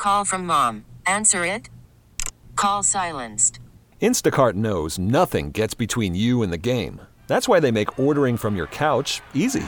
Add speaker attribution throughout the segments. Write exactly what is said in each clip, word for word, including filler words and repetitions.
Speaker 1: Call from mom. Answer it. Call silenced.
Speaker 2: Instacart knows nothing gets between you and the game. That's why they make ordering from your couch easy.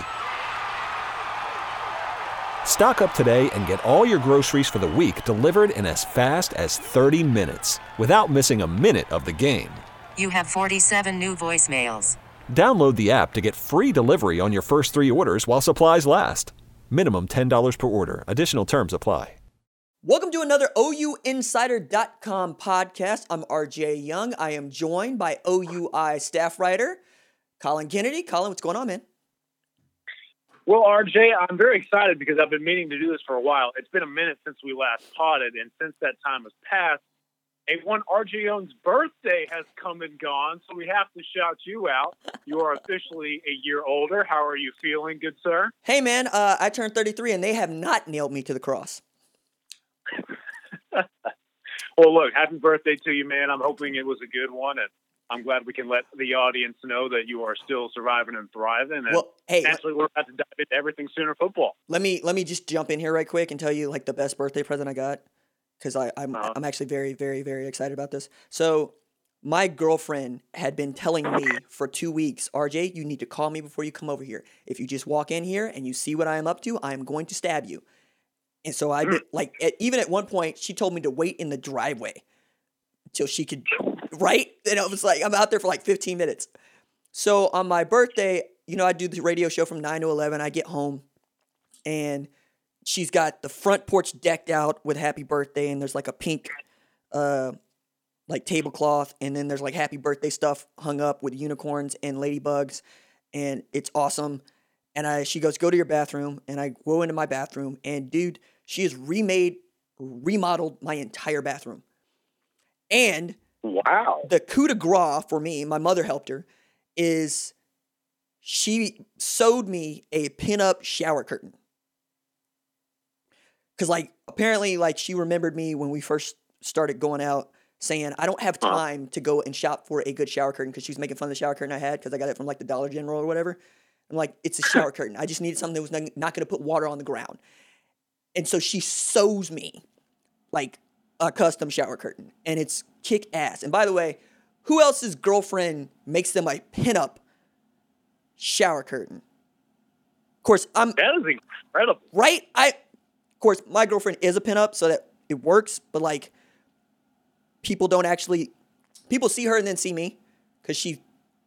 Speaker 2: Stock up today and get all your groceries for the week delivered in as fast as thirty minutes without missing a minute of the game.
Speaker 1: You have forty-seven new voicemails.
Speaker 2: Download the app to get free delivery on your first three orders while supplies last. Minimum ten dollars per order. Additional terms apply.
Speaker 3: Welcome to another O U Insider dot com podcast. I'm R J Young. I am joined by O U I staff writer Colin Kennedy. Colin, what's going on, man?
Speaker 4: Well, R J, I'm very excited because I've been meaning to do this for a while. It's been a minute since we last potted, and since that time has passed, a one R J Young's birthday has come and gone, so we have to shout you out. You are officially a year older. How are you feeling, good sir?
Speaker 3: Hey, man, uh, I turned thirty-three, and they have not nailed me to the cross.
Speaker 4: Well, look, happy birthday to you, man. I'm hoping it was a good one, and I'm glad we can let the audience know that you are still surviving and thriving. And
Speaker 3: well, hey,
Speaker 4: naturally, we're about to dive into everything Sooner football.
Speaker 3: Let me let me just jump in here right quick and tell you like the best birthday present I got, because I I'm uh-huh. I'm actually very very very excited about this. So my girlfriend had been telling me for two weeks, R J, you need to call me before you come over here. If you just walk in here and you see what I am up to, I am going to stab you. And so I, like, at, even at one point, she told me to wait in the driveway until she could, right? And I was like, I'm out there for like fifteen minutes. So on my birthday, you know, I do the radio show from nine to eleven. I get home, and she's got the front porch decked out with happy birthday, and there's like a pink, uh, like tablecloth, and then there's like happy birthday stuff hung up with unicorns and ladybugs, and it's awesome. And I, she goes, go to your bathroom, and I go into my bathroom, and dude, she has remade, remodeled my entire bathroom. And
Speaker 4: wow,
Speaker 3: the coup de grace for me, my mother helped her, is she sewed me a pinup shower curtain. Because, like, apparently, like, she remembered me when we first started going out saying, I don't have time to go and shop for a good shower curtain, because she was making fun of the shower curtain I had because I got it from, like, the Dollar General or whatever. I'm like, it's a shower curtain. I just needed something that was not, not going to put water on the ground. And so she sews me like a custom shower curtain, and it's kick ass. And by the way, who else's girlfriend makes them a pinup shower curtain? Of course, I'm
Speaker 4: that is incredible,
Speaker 3: right? I, of course, my girlfriend is a pinup, so that it works. But like, people don't actually, people see her and then see me, because she,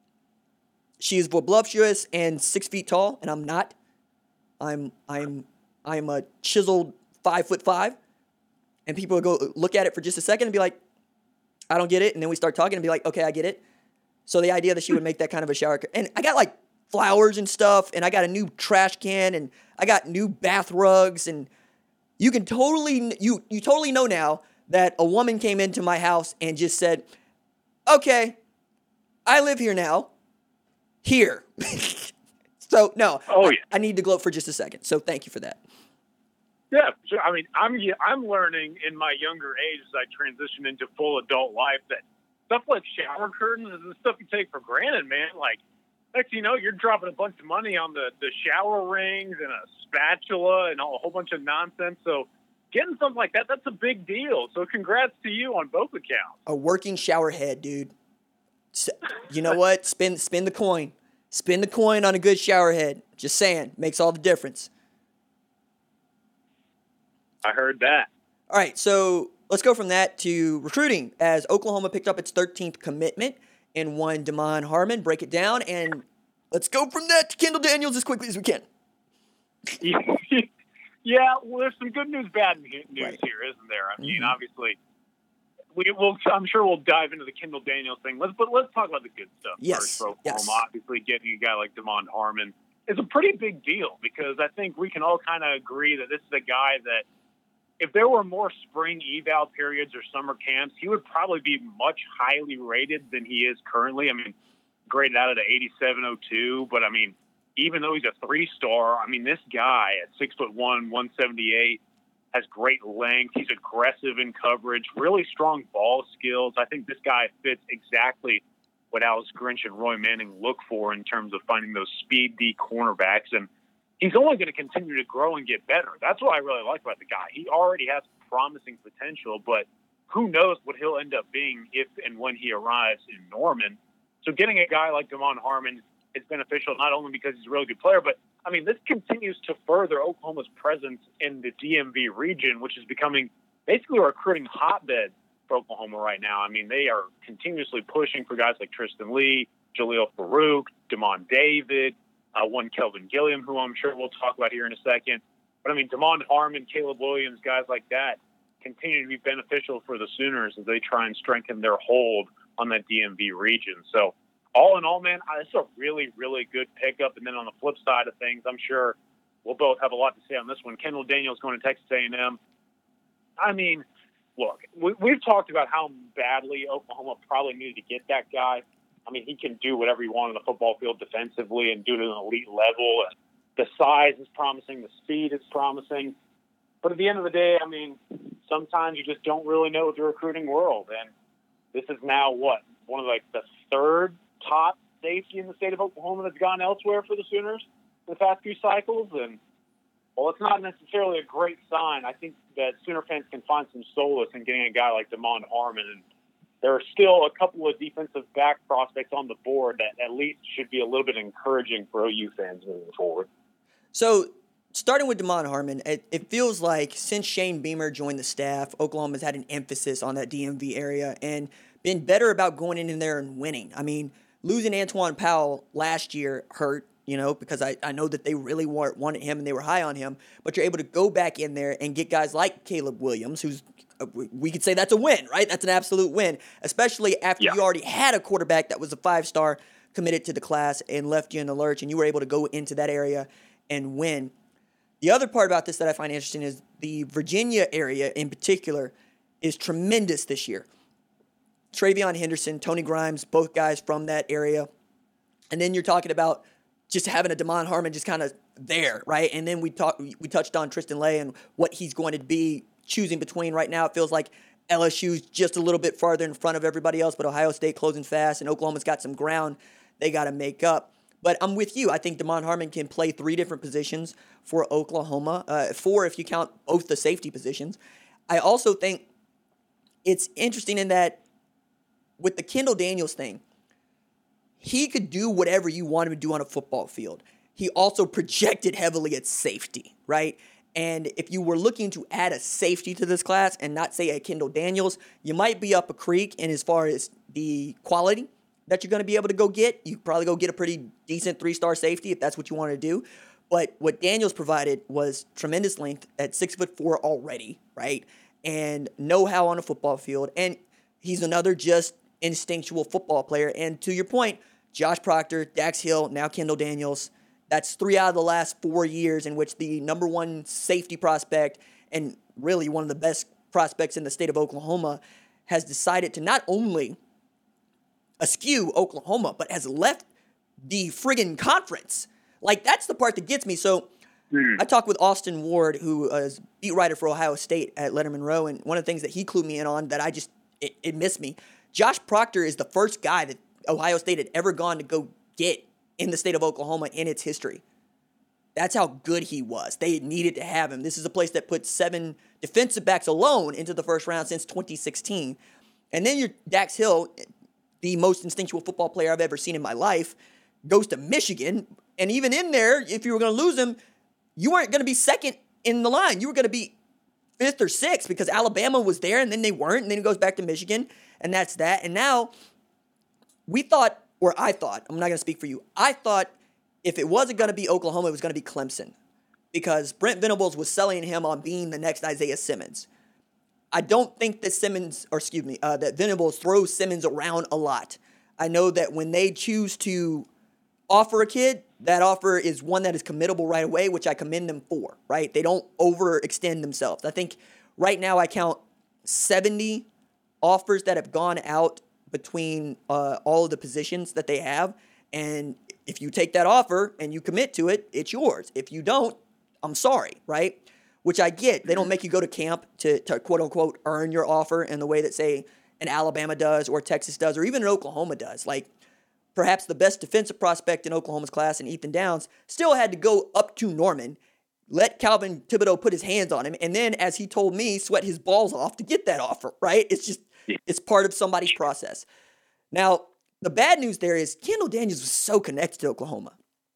Speaker 3: she's voluptuous and six feet tall, and I'm not. I'm I'm. I'm a chiseled five foot five, and people would go look at it for just a second and be like, I don't get it. And then we start talking and be like, okay, I get it. So the idea that she would make that kind of a shower, and I got like flowers and stuff, and I got a new trash can, and I got new bath rugs, and you can totally, you, you totally know now that a woman came into my house and just said, okay, I live here now, here. So no,
Speaker 4: oh, yeah.
Speaker 3: I, I need to gloat for just a second. So thank you for that.
Speaker 4: Yeah, sure. I mean, I'm I'm learning in my younger age as I transition into full adult life that stuff like shower curtains is the stuff you take for granted, man. Like, next thing you know, you're dropping a bunch of money on the, the shower rings and a spatula and a whole bunch of nonsense. So getting something like that, that's a big deal. So congrats to you on both accounts.
Speaker 3: A working shower head, dude. You know what? Spin spin the coin. Spin the coin on a good shower head. Just saying. Makes all the difference.
Speaker 4: I heard that.
Speaker 3: All right, so let's go from that to recruiting, as Oklahoma picked up its thirteenth commitment and won Damon Harmon. Break it down, and let's go from that to Kendall Daniels as quickly as we can.
Speaker 4: Yeah, well, there's some good news, bad news
Speaker 3: right.
Speaker 4: here, isn't there? I mean,
Speaker 3: mm-hmm.
Speaker 4: obviously, we will. I'm sure we'll dive into the Kendall Daniels thing. Let's, but let's talk about the good stuff
Speaker 3: yes.
Speaker 4: first. For Oklahoma,
Speaker 3: yes.
Speaker 4: obviously, getting a guy like Damon Harmon is a pretty big deal, because I think we can all kind of agree that this is a guy that, if there were more spring eval periods or summer camps, he would probably be much highly rated than he is currently. I mean, graded out at an eighty-seven oh two, but I mean, even though he's a three-star, I mean, this guy at six foot one, one seventy-eight, has great length. He's aggressive in coverage, really strong ball skills. I think this guy fits exactly what Alex Grinch and Roy Manning look for in terms of finding those speed D cornerbacks. And he's only going to continue to grow and get better. That's what I really like about the guy. He already has promising potential, but who knows what he'll end up being if and when he arrives in Norman. So getting a guy like Damon Harmon is beneficial, not only because he's a really good player, but, I mean, this continues to further Oklahoma's presence in the D M V region, which is becoming basically a recruiting hotbed for Oklahoma right now. I mean, they are continuously pushing for guys like Tristan Lee, Jaleel Farouk, Damon David, uh, one Kelvin Gilliam, who I'm sure we'll talk about here in a second. But, I mean, Damon Harmon, Caleb Williams, guys like that continue to be beneficial for the Sooners as they try and strengthen their hold on that D M V region. So, all in all, man, it's a really, really good pickup. And then on the flip side of things, I'm sure we'll both have a lot to say on this one. Kendall Daniels going to Texas A and M. I mean, look, we, we've talked about how badly Oklahoma probably needed to get that guy. I mean, he can do whatever he wants on the football field defensively and do it at an elite level. And the size is promising. The speed is promising. But at the end of the day, I mean, sometimes you just don't really know the recruiting world. And this is now, what, one of like the third top safety in the state of Oklahoma that's gone elsewhere for the Sooners in the past few cycles. And, well, it's not necessarily a great sign. I think that Sooner fans can find some solace in getting a guy like Damon Harmon. And there are still a couple of defensive back prospects on the board that at least should be a little bit encouraging for O U fans moving forward.
Speaker 3: So, starting with Damon Harmon, it, it feels like since Shane Beamer joined the staff, Oklahoma's had an emphasis on that D M V area and been better about going in there and winning. I mean, losing Antoine Powell last year hurt, you know, because I, I know that they really want, wanted him and they were high on him, but you're able to go back in there and get guys like Caleb Williams, who's, uh, we could say that's a win, right? That's an absolute win, especially after yeah. you already had a quarterback that was a five-star committed to the class and left you in the lurch, and you were able to go into that area and win. The other part about this that I find interesting is the Virginia area in particular is tremendous this year. Travion Henderson, Tony Grimes, both guys from that area. And then you're talking about just having a Damon Harmon just kind of there, right? And then we talked, we touched on Tristan Lay and what he's going to be choosing between right now. It feels like L S U's just a little bit farther in front of everybody else, but Ohio State closing fast, and Oklahoma's got some ground they got to make up. But I'm with you. I think Damon Harmon can play three different positions for Oklahoma, uh, four if you count both the safety positions. I also think it's interesting in that with the Kendall Daniels thing, he could do whatever you want him to do on a football field. He also projected heavily at safety, right? And if you were looking to add a safety to this class and not say a Kendall Daniels, you might be up a creek in as far as the quality that you're going to be able to go get. You probably go get a pretty decent three-star safety if that's what you want to do. But what Daniels provided was tremendous length at six foot four already, right? And know-how on a football field. And he's another just instinctual football player. And to your point, Josh Proctor, Dax Hill, now Kendall Daniels, that's three out of the last four years in which the number one safety prospect and really one of the best prospects in the state of Oklahoma has decided to not only askew Oklahoma, but has left the friggin' conference. Like, that's the part that gets me. So mm. I talked with Austin Ward, who is beat writer for Ohio State at Letterman Row, and one of the things that he clued me in on that I just, it, it missed me, Josh Proctor is the first guy that Ohio State had ever gone to go get in the state of Oklahoma in its history. That's how good he was. They needed to have him. This is a place that put seven defensive backs alone into the first round since twenty sixteen. And then your Dax Hill, the most instinctual football player I've ever seen in my life, goes to Michigan. And even in there, if you were going to lose him, you weren't going to be second in the line. You were going to be fifth or sixth because Alabama was there and then they weren't. And then he goes back to Michigan, and that's that. And now we thought, or I thought, I'm not going to speak for you, I thought if it wasn't going to be Oklahoma, it was going to be Clemson because Brent Venables was selling him on being the next Isaiah Simmons. I don't think that Simmons, or excuse me, uh, that Venables throws Simmons around a lot. I know that when they choose to offer a kid, that offer is one that is committable right away, which I commend them for, right? They don't overextend themselves. I think right now I count seventy offers that have gone out between uh, all of the positions that they have. And if you take that offer and you commit to it, it's yours. If you don't, I'm sorry, right? Which I get. They don't make you go to camp to, to quote-unquote earn your offer in the way that, say, an Alabama does or Texas does or even an Oklahoma does. Like, perhaps the best defensive prospect in Oklahoma's class, and Ethan Downs, still had to go up to Norman, let Calvin Thibodeau put his hands on him, and then, as he told me, sweat his balls off to get that offer, right? It's just, it's part of somebody's process. Now, the bad news there is Kendall Daniels was so connected to Oklahoma.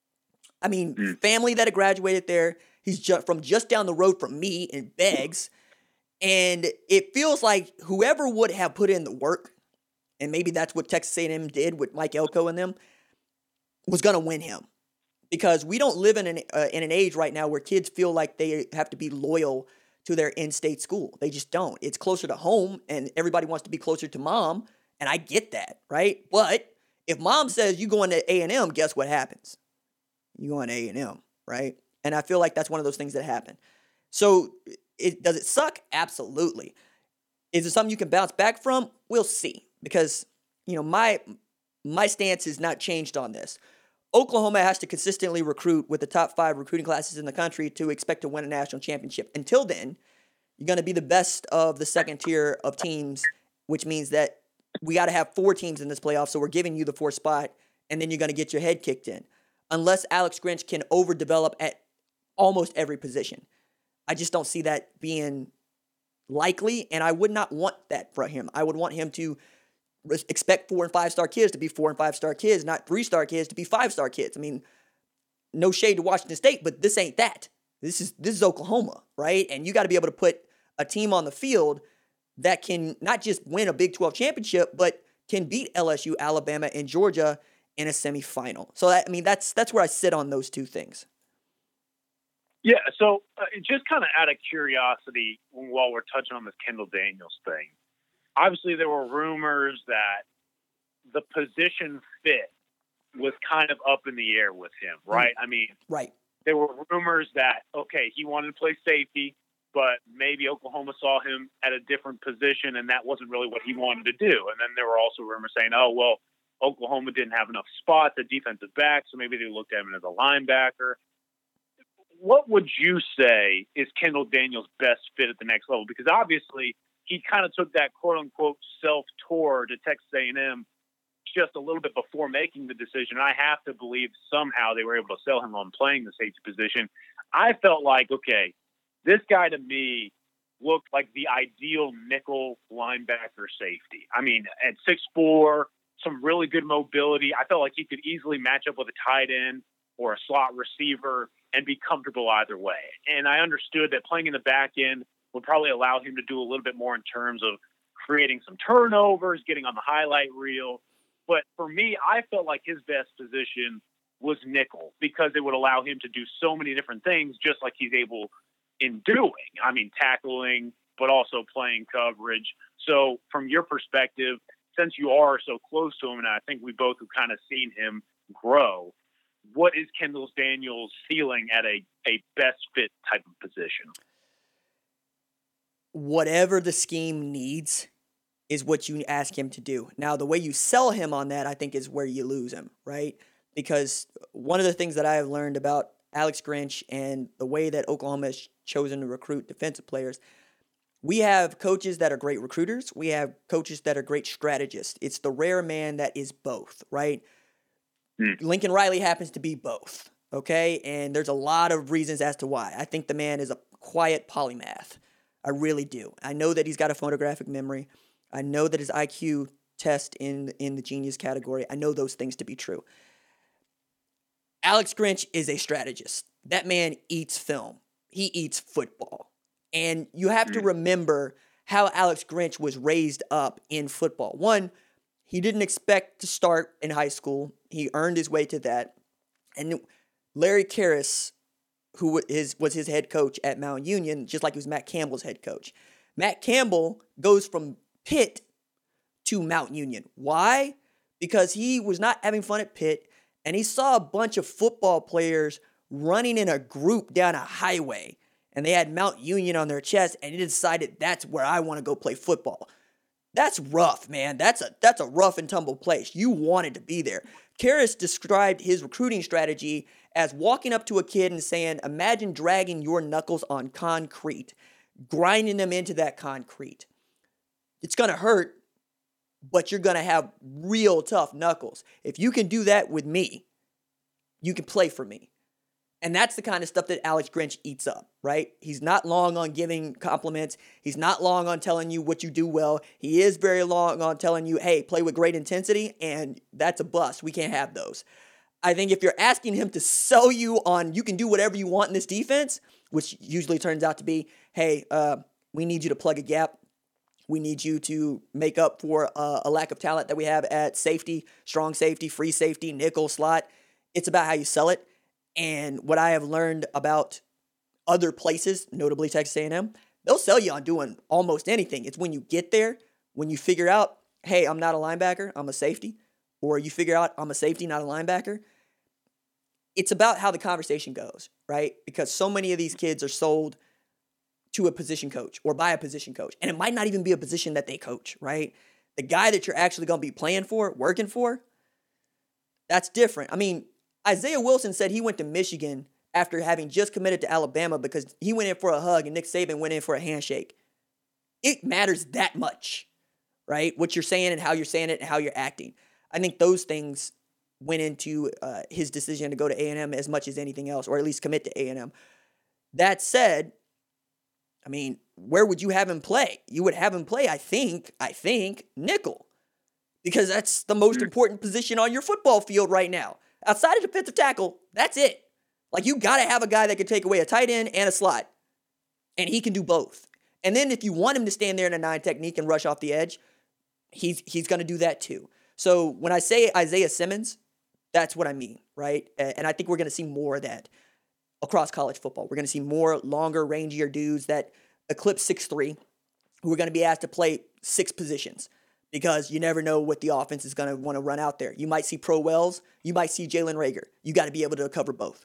Speaker 3: I mean, mm. family that had graduated there. He's just from just down the road from me in Beggs. And it feels like whoever would have put in the work, and maybe that's what Texas A and M did with Mike Elko and them, was going to win him. Because we don't live in an uh, in an age right now where kids feel like they have to be loyal to their in-state school. They just don't. It's closer to home, and everybody wants to be closer to mom, and I get that, right? But if mom says you going to A and M, guess what happens? You going to A and M, right? And I feel like that's one of those things that happen. So it, does it suck? Absolutely. Is it something you can bounce back from? We'll see. Because, you know, my my stance has not changed on this. Oklahoma has to consistently recruit with the top five recruiting classes in the country to expect to win a national championship. Until then, you're going to be the best of the second tier of teams, which means that we got to have four teams in this playoff, so we're giving you the fourth spot, and then you're going to get your head kicked in. Unless Alex Grinch can overdevelop at almost every position. I just don't see that being likely, and I would not want that for him. I would want him to expect four and five star kids to be four and five star kids, not three star kids to be five star kids. I mean, no shade to Washington State, but this ain't that. This is this is Oklahoma, right? And you got to be able to put a team on the field that can not just win a Big twelve championship, but can beat L S U, Alabama, and Georgia in a semifinal. So that, I mean, that's that's where I sit on those two things.
Speaker 4: Yeah. So uh, just kind of out of curiosity, while we're touching on this Kendall Daniels thing. Obviously, there were rumors that the position fit was kind of up in the air with him, right? Mm. I mean,
Speaker 3: right.
Speaker 4: There were rumors that, okay, he wanted to play safety, but maybe Oklahoma saw him at a different position, and that wasn't really what he wanted to do. And then there were also rumors saying, oh, well, Oklahoma didn't have enough spots at defensive back, so maybe they looked at him as a linebacker. What would you say is Kendall Daniels' best fit at the next level? Because obviously – he kind of took that quote-unquote self-tour to Texas A and M just a little bit before making the decision. I have to believe somehow they were able to sell him on playing the safety position. I felt like, okay, this guy to me looked like the ideal nickel linebacker safety. I mean, at six foot four, some really good mobility. I felt like he could easily match up with a tight end or a slot receiver and be comfortable either way. And I understood that playing in the back end would probably allow him to do a little bit more in terms of creating some turnovers, getting on the highlight reel. But for me, I felt like his best position was nickel because it would allow him to do so many different things, just like he's able in doing. I mean, tackling, but also playing coverage. So from your perspective, since you are so close to him, and I think we both have kind of seen him grow, what is Kendall Daniels' ceiling at a, a best fit type of position?
Speaker 3: Whatever the scheme needs is what you ask him to do. Now, the way you sell him on that, I think, is where you lose him, right? Because one of the things that I have learned about Alex Grinch and the way that Oklahoma has chosen to recruit defensive players, we have coaches that are great recruiters. We have coaches that are great strategists. It's the rare man that is both, right? Mm. Lincoln Riley happens to be both, okay? And there's a lot of reasons as to why. I think the man is a quiet polymath. I really do. I know that he's got a photographic memory. I know that his I Q test in, in the genius category. I know those things to be true. Alex Grinch is a strategist. That man eats film. He eats football. And you have to remember how Alex Grinch was raised up in football. One, he didn't expect to start in high school. He earned his way to that. And Larry Karras, who is, was his head coach at Mount Union, just like he was Matt Campbell's head coach. Matt Campbell goes from Pitt to Mount Union. Why? Because he was not having fun at Pitt, and he saw a bunch of football players running in a group down a highway, and they had Mount Union on their chest, and he decided that's where I want to go play football. That's rough, man. That's a that's a rough and tumble place. You wanted to be there. Karras described his recruiting strategy as walking up to a kid and saying, imagine dragging your knuckles on concrete, grinding them into that concrete. It's going to hurt, but you're going to have real tough knuckles. If you can do that with me, you can play for me. And that's the kind of stuff that Alex Grinch eats up, right? He's not long on giving compliments. He's not long on telling you what you do well. He is very long on telling you, hey, play with great intensity, and that's a bust. We can't have those. I think if you're asking him to sell you on you can do whatever you want in this defense, which usually turns out to be, hey, uh, we need you to plug a gap. We need you to make up for uh, a lack of talent that we have at safety, strong safety, free safety, nickel, slot. It's about how you sell it. And what I have learned about other places, notably Texas A and M, they'll sell you on doing almost anything. It's when you get there, when you figure out, hey, I'm not a linebacker, I'm a safety, or you figure out I'm a safety, not a linebacker. It's about how the conversation goes, right? Because so many of these kids are sold to a position coach or by a position coach, and it might not even be a position that they coach, right? The guy that you're actually going to be playing for, working for, that's different. I mean, Isaiah Wilson said he went to Michigan after having just committed to Alabama because he went in for a hug and Nick Saban went in for a handshake. It matters that much, right? What you're saying and how you're saying it and how you're acting. I think those things went into uh, his decision to go to A and M as much as anything else, or at least commit to A and M. That said, I mean, where would you have him play? You would have him play, I think, I think, nickel. Because that's the most important position on your football field right now. Outside of defensive tackle, that's it. Like, you got to have a guy that can take away a tight end and a slot. And he can do both. And then if you want him to stand there in a nine technique and rush off the edge, he's he's going to do that too. So when I say Isaiah Simmons, that's what I mean, right? And I think we're going to see more of that across college football. We're going to see more longer, rangier dudes that eclipse six three, who are going to be asked to play six positions. Because you never know what the offense is going to want to run out there. You might see Pro Wells. You might see Jalen Reagor. You got to be able to cover both.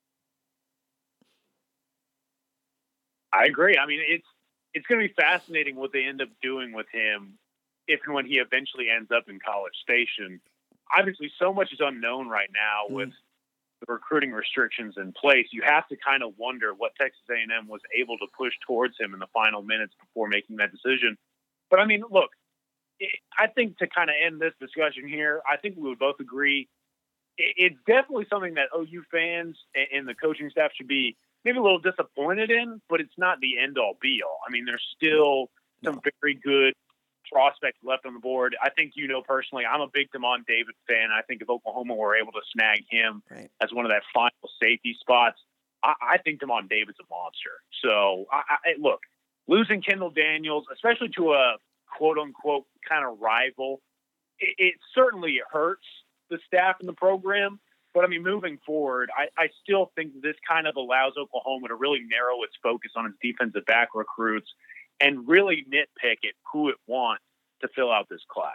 Speaker 4: I agree. I mean, it's it's going to be fascinating what they end up doing with him if and when he eventually ends up in College Station. Obviously, so much is unknown right now mm. with the recruiting restrictions in place. You have to kind of wonder what Texas A and M was able to push towards him in the final minutes before making that decision. But, I mean, look, I think to kind of end this discussion here, I think we would both agree it's definitely something that O U fans and the coaching staff should be maybe a little disappointed in, but it's not the end-all, be-all. I mean, there's still some very good prospects left on the board. I think you know personally, I'm a big Damon Davis fan. I think if Oklahoma were able to snag him right. as one of that final safety spots, I, I think Damon Davis is a monster. So, I, I, look, losing Kendall Daniels, especially to a quote-unquote kind of rival, it, it certainly hurts the staff and the program. But, I mean, moving forward, I, I still think this kind of allows Oklahoma to really narrow its focus on its defensive back recruits and really nitpick at who it wants to fill out this class.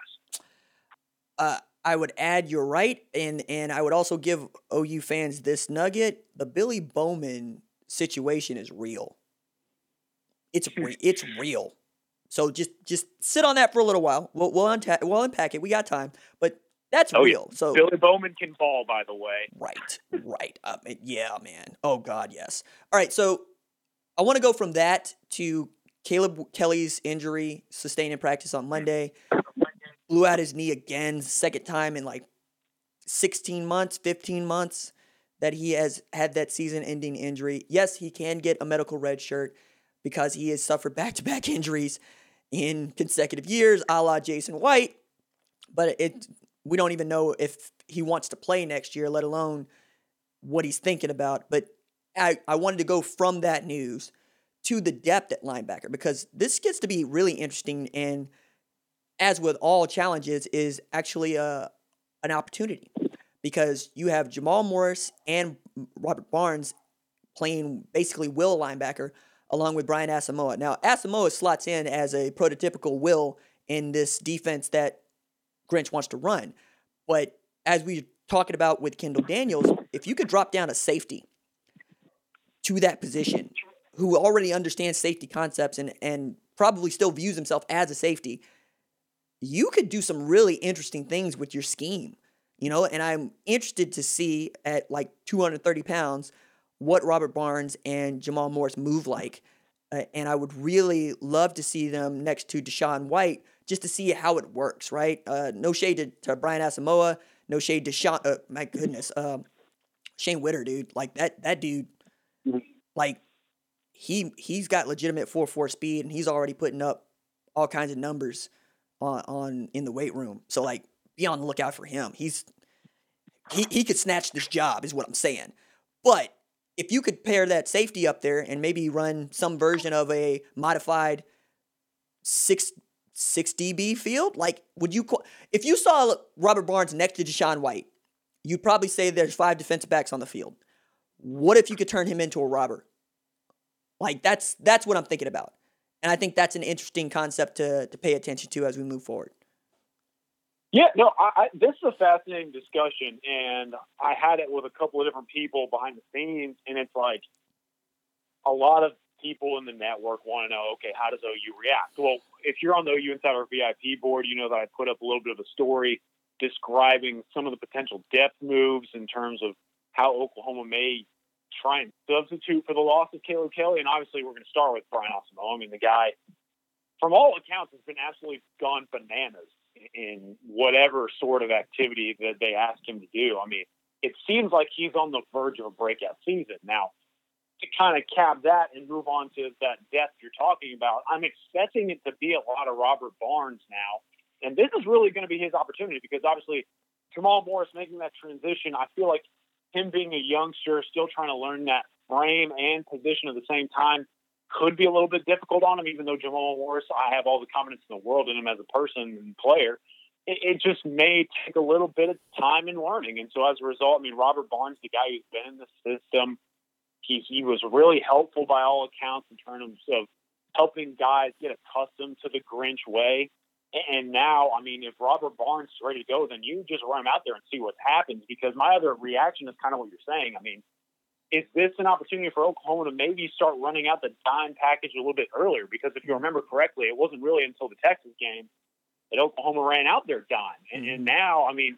Speaker 3: Uh, I would add you're right, and, and I would also give O U fans this nugget. The Billy Bowman situation is real. It's re- it's real. So just just sit on that for a little while. We'll we'll, unta- we'll unpack it. We got time, but that's
Speaker 4: oh,
Speaker 3: real.
Speaker 4: Yeah.
Speaker 3: So
Speaker 4: Billy Bowman can fall, by the way.
Speaker 3: Right, right. Um, yeah, man. Oh God, yes. All right. So I want to go from that to Caleb Kelly's injury sustained in practice on Monday. Blew out his knee again, second time in like sixteen months, fifteen months that he has had that season-ending injury. Yes, he can get a medical red shirt because he has suffered back-to-back injuries in consecutive years, a la Jason White. But it we don't even know if he wants to play next year, let alone what he's thinking about. But I, I wanted to go from that news to the depth at linebacker, because this gets to be really interesting, and as with all challenges, is actually a, an opportunity, because you have Jamal Morris and Robert Barnes playing basically will linebacker along with Brian Asamoah. Now, Asamoah slots in as a prototypical will in this defense that Grinch wants to run. But as we're talking about with Kendall Daniels, if you could drop down a safety to that position who already understands safety concepts and, and probably still views himself as a safety, you could do some really interesting things with your scheme, you know, and I'm interested to see at like two hundred thirty pounds what Robert Barnes and Jamal Morris move like. Uh, and I would really love to see them next to Deshaun White just to see how it works, right? Uh, no shade to, to Brian Asamoah, no shade to Sean, uh, my goodness, uh, Shane Witter, dude, like that that dude,
Speaker 4: Mm-hmm.
Speaker 3: like he he's got legitimate four four speed, and he's already putting up all kinds of numbers on on in the weight room. So like, be on the lookout for him. He's he he could snatch this job, is what I'm saying. But if you could pair that safety up there and maybe run some version of a modified six six D B field, like would you if you saw Robert Barnes next to Deshaun White, you'd probably say there's five defensive backs on the field. What if you could turn him into a robber? Like that's that's what I'm thinking about. And I think that's an interesting concept to to pay attention to as we move forward.
Speaker 4: Yeah, no, I, I, this is a fascinating discussion, and I had it with a couple of different people behind the scenes, and it's like a lot of people in the network want to know, okay, how does O U react? Well, if you're on the O U Insider V I P board, you know that I put up a little bit of a story describing some of the potential depth moves in terms of how Oklahoma may try and substitute for the loss of Caleb Kelly. And obviously we're going to start with Brian Asamoah. I mean, the guy, from all accounts, has been absolutely gone bananas in whatever sort of activity that they ask him to do. I mean, it seems like he's on the verge of a breakout season. Now, to kind of cap that and move on to that depth you're talking about, I'm expecting it to be a lot of Robert Barnes now. And this is really going to be his opportunity because obviously Jamal Morris making that transition, I feel like him being a youngster, still trying to learn that frame and position at the same time could be a little bit difficult on him, even though Jamal Morris, I have all the confidence in the world in him as a person and player. It, it just may take a little bit of time in learning. And so as a result, I mean, Robert Barnes, the guy who's been in the system, he, he was really helpful by all accounts in terms of helping guys get accustomed to the Grinch way. And now, I mean, if Robert Barnes is ready to go, then you just run him out there and see what happens. Because my other reaction is kind of what you're saying. I mean, is this an opportunity for Oklahoma to maybe start running out the dime package a little bit earlier? Because if you remember correctly, it wasn't really until the Texas game that Oklahoma ran out their dime. And, and now, I mean,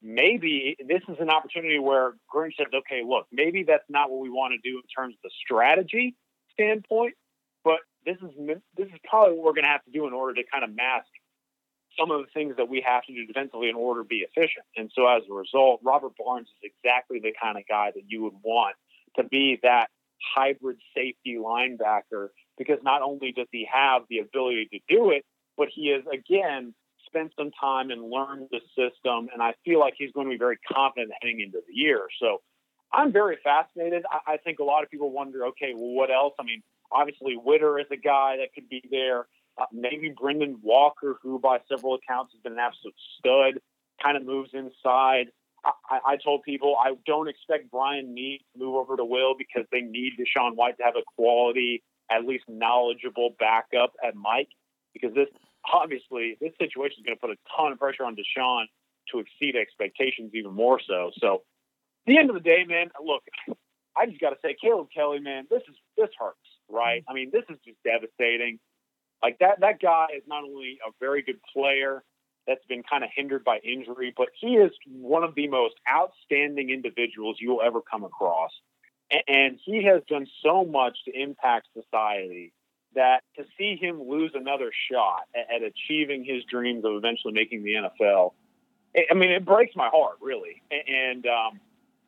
Speaker 4: maybe this is an opportunity where Grinch says, okay, look, maybe that's not what we want to do in terms of the strategy standpoint, but this is this is probably what we're going to have to do in order to kind of mask some of the things that we have to do defensively in order to be efficient. And so as a result, Robert Barnes is exactly the kind of guy that you would want to be that hybrid safety linebacker, because not only does he have the ability to do it, but he has, again, spent some time and learned the system. And I feel like he's going to be very confident heading into the year. So I'm very fascinated. I, I think a lot of people wonder, okay, well, what else? I mean, obviously Witter is a guy that could be there. Uh, maybe Brendan Walker, who by several accounts has been an absolute stud, kind of moves inside. I, I told people I don't expect Brian Meade to move over to Will because they need Deshaun White to have a quality, at least knowledgeable backup at Mike, because this obviously this situation is going to put a ton of pressure on Deshaun to exceed expectations even more so. So at the end of the day, man, look, I just got to say, Caleb Kelly, man, this is this hurts, right? I mean, this is just devastating. Like that, that guy is not only a very good player that's been kind of hindered by injury, but he is one of the most outstanding individuals you will ever come across. And he has done so much to impact society that to see him lose another shot at achieving his dreams of eventually making the N F L, I mean, it breaks my heart, really. And um,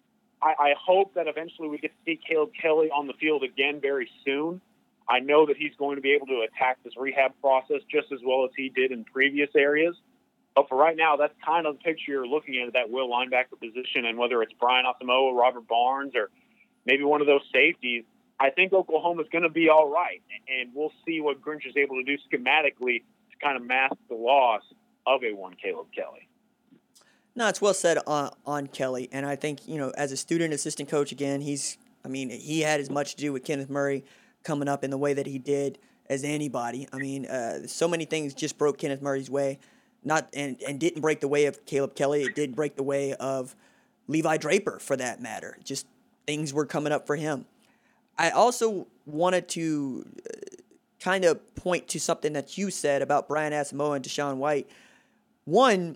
Speaker 4: I, I hope that eventually we get to see Caleb Kelly on the field again very soon. I know that he's going to be able to attack this rehab process just as well as he did in previous areas. But for right now, that's kind of the picture you're looking at, that will linebacker position. And whether it's Brian Asamoah, Robert Barnes, or maybe one of those safeties, I think Oklahoma's going to be all right. And we'll see what Grinch is able to do schematically to kind of mask the loss of a one Caleb Kelly.
Speaker 3: No, it's well said on, on Kelly. And I think, you know, as a student assistant coach, again, he's, I mean, he had as much to do with Kenneth Murray coming up in the way that he did as anybody. I mean, uh, so many things just broke Kenneth Murray's way, not and, and didn't break the way of Caleb Kelly. It did break the way of Levi Draper, for that matter. Just things were coming up for him. I also wanted to kind of point to something that you said about Brian Asamoah and Deshaun White. One,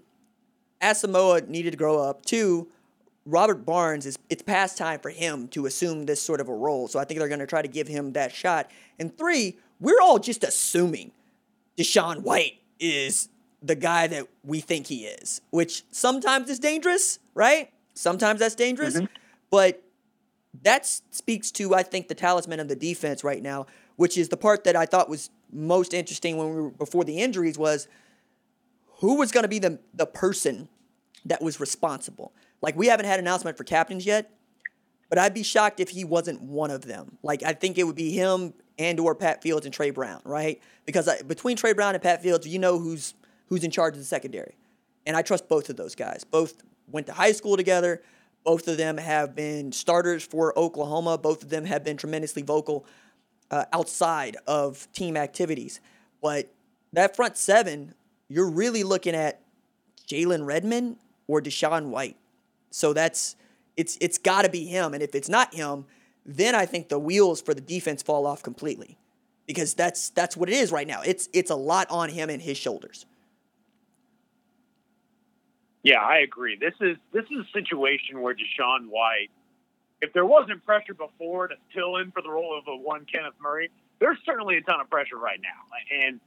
Speaker 3: Asamoah needed to grow up. Two, Robert Barnes, is it's past time for him to assume this sort of a role. So I think they're going to try to give him that shot. And three, we're all just assuming Deshaun White is the guy that we think he is, which sometimes is dangerous, right? Sometimes that's dangerous. Mm-hmm. But that speaks to, I think, the talisman of the defense right now, which is the part that I thought was most interesting when we were before the injuries was who was going to be the the person that was responsible. Like, we haven't had an announcement for captains yet, but I'd be shocked if he wasn't one of them. Like, I think it would be him and or Pat Fields and Trey Brown, right? Because I, between Trey Brown and Pat Fields, you know who's who's in charge of the secondary. And I trust both of those guys. Both went to high school together. Both of them have been starters for Oklahoma. Both of them have been tremendously vocal uh, outside of team activities. But that front seven, you're really looking at Jalen Redmond or Deshaun White. So that's it's it's got to be him. And if it's not him, then I think the wheels for the defense fall off completely, because that's that's what it is right now. It's it's a lot on him and his shoulders.
Speaker 4: Yeah, I agree. This is this is a situation where Deshaun White, if there wasn't pressure before to fill in for the role of a one Kenneth Murray, there's certainly a ton of pressure right now. And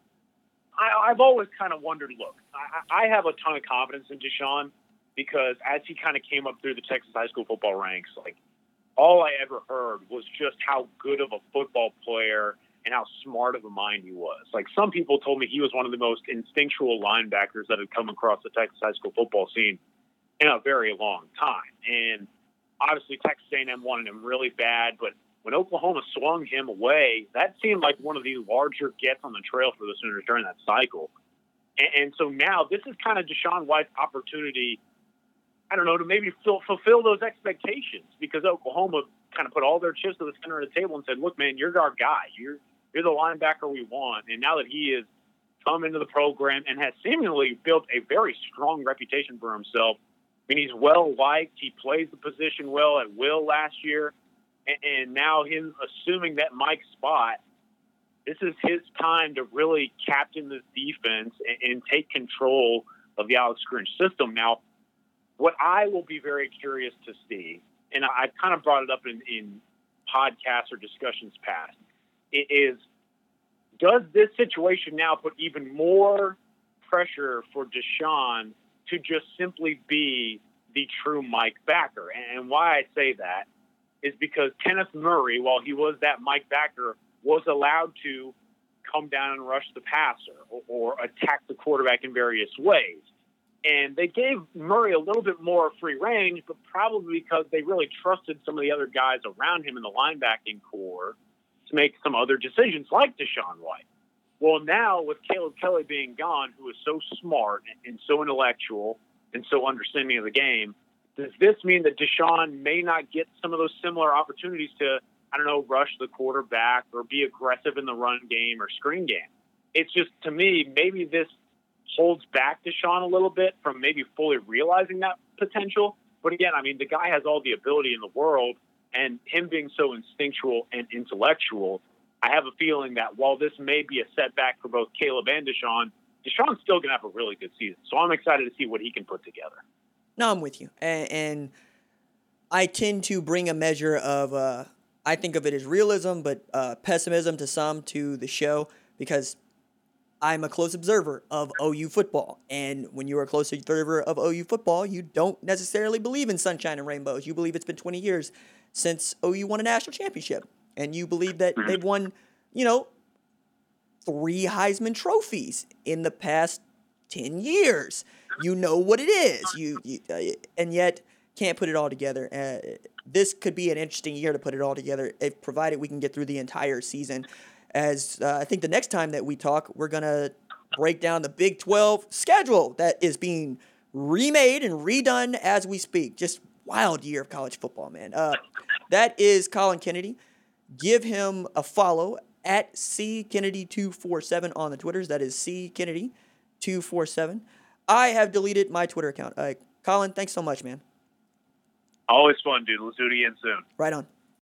Speaker 4: I, I've always kind of wondered, look, I, I have a ton of confidence in Deshaun because as he kind of came up through the Texas high school football ranks, like, all I ever heard was just how good of a football player and how smart of a mind he was. Like, some people told me he was one of the most instinctual linebackers that had come across the Texas high school football scene in a very long time. And obviously Texas A and M wanted him really bad, but when Oklahoma swung him away, that seemed like one of the larger gets on the trail for the Sooners during that cycle. And, and so now this is kind of Deshaun White's opportunity, I don't know, to maybe fill, fulfill those expectations, because Oklahoma kind of put all their chips to the center of the table and said, look, man, you're our guy. You're you're the linebacker we want. And now that he has come into the program and has seemingly built a very strong reputation for himself, I mean, he's well-liked. He plays the position well at will last year. And, and now him assuming that Mike spot, this is his time to really captain this defense and, and take control of the Alex Grinch system. Now, what I will be very curious to see, and I kind of brought it up in, in podcasts or discussions past, it is, does this situation now put even more pressure for Deshaun to just simply be the true Mike backer? And why I say that is because Kenneth Murray, while he was that Mike backer, was allowed to come down and rush the passer or, or attack the quarterback in various ways. And they gave Murray a little bit more free range, but probably because they really trusted some of the other guys around him in the linebacking core to make some other decisions like Deshaun White. Well, now with Caleb Kelly being gone, who is so smart and so intellectual and so understanding of the game, does this mean that Deshaun may not get some of those similar opportunities to, I don't know, rush the quarterback or be aggressive in the run game or screen game? It's just, to me, maybe this holds back Deshaun a little bit from maybe fully realizing that potential. But again, I mean, the guy has all the ability in the world, and him being so instinctual and intellectual, I have a feeling that while this may be a setback for both Caleb and Deshaun, Deshaun's still going to have a really good season. So I'm excited to see what he can put together.
Speaker 3: No, I'm with you. And, and I tend to bring a measure of, uh, I think of it as realism, but uh, pessimism to some to the show, because I'm a close observer of O U football. And when you're a close observer of O U football, you don't necessarily believe in sunshine and rainbows. You believe it's been twenty years since O U won a national championship. And you believe that they've won, you know, three Heisman trophies in the past ten years. You know what it is. You, you uh, and yet can't put it all together. Uh, this could be an interesting year to put it all together, if provided we can get through the entire season. As uh, I think the next time that we talk, we're going to break down the Big twelve schedule that is being remade and redone as we speak. Just wild year of college football, man. Uh, that is Colin Kennedy. Give him a follow at C Kennedy two forty-seven on the Twitters. That is C Kennedy two forty-seven. I have deleted my Twitter account. Uh, Colin, thanks so much, man.
Speaker 4: Always fun, dude. Let's do it again soon.
Speaker 3: Right on.